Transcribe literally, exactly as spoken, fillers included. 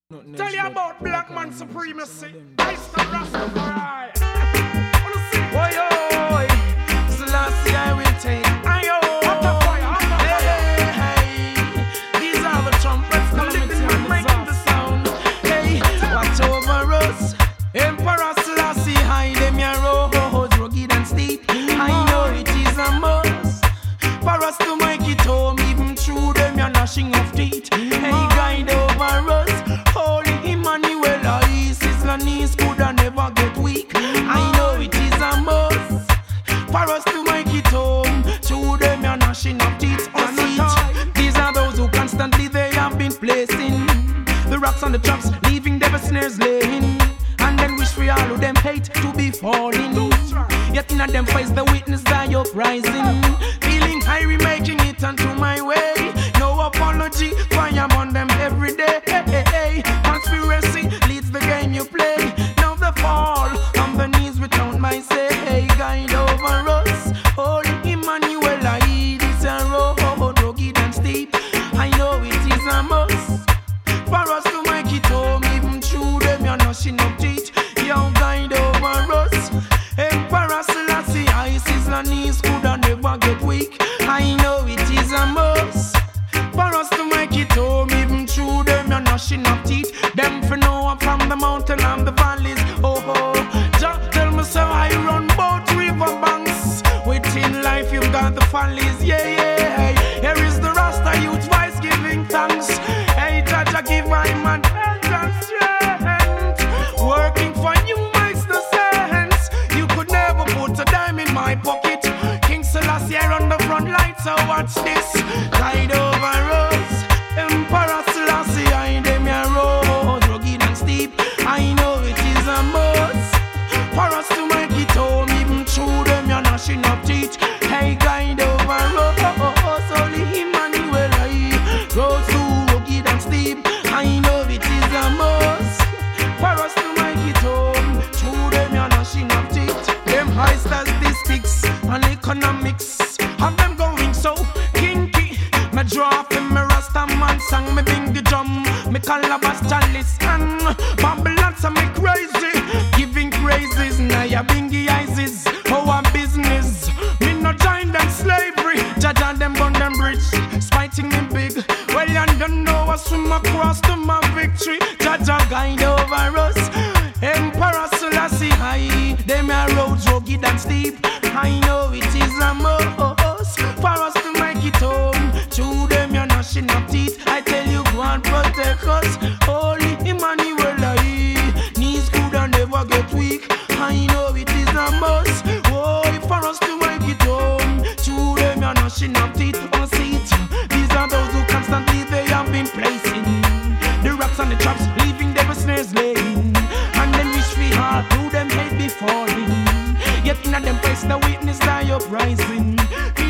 Nothing Tell else you but about black rock man and music, supremacy. some of them. I still Rastafari. Wanna see? Oi, oi, Selassie I will take. Ayo, Hot the fire, hot the hey, hey. These are the trumpets calamity and making the sound. Hey, watch over us. Emperor Selassie, hide them your roads, rugged and steep. I know it is a must for us to make it home, even through them your gnashing of teeth. Hey, guide over us. Holy Emmanuel, Isis, Lanis could never get weak. I know it is a must for us to make it home. Through them your gnashing of teeth or seat. These are those who constantly they have been placing the rocks on the traps, leaving devil snares laying. And then wish for all of them hate to be falling. Yet in a them face the witness die uprising. Feeling high, making it onto my way. No apology, fire on them every day. Conspiracy leads the game you play. Now the fall on the knees without my say. Hey, guide over us. Holy Emmanuel, I this a road, rugged and steep. I know it is a must for us to make it home, even through them you're gnashing of teeth. Yo, guide over us. Emperor Selassie, Isis, Lanis could never get weak. I know it is a must for us to make it home, even through them you're gnashing of teeth. Them for know I'm from the mountain and the valleys. Oh, oh, just tell me so I run both river banks. Within life you've got the valleys, yeah, yeah. Here is the Rasta youth voice giving thanks. Hey, Jaja, give my man health and strength. Working for you makes no sense. You could never put a dime in my pocket. King Selassie on the front line, so watch this. Guide over us. Emperor Selassie, I them your road, rugged and steep. I know it is a must for us to make it home, even through them you're gnashing of teeth. Hey, guide over us. Holy Emmanuel, I roads too rugged and steep. I know it is a must for us to make it home, through them you're gnashing of teeth. Them high statistics and economics have them going so kinky. Me draw from me Rasta man song, me bing the drum, me calabash chalice and Babylon so me crazy, giving praises. Now ya bingy Isis, our business. Me no join them slavery, Jaja them burn them bridge, spiting me big. Well you don't know I swim across to my victory. Jaja guide over us. Emperor Selassie high, them a roads rugged and steep. I know it is a must for us to make it home. Through them you're gnashing of teeth. I tell you go and protect us. Holy Emmanuel, I knees could never get weak. I know it is a must. Oh, for us to make it home. Through them you're gnashing of teeth. On seat. These are those who constantly they have been placing the rocks and the traps, leaving devil snares laying. And then wish we all through them hate be falling. Yet in a them face the witness die uprising.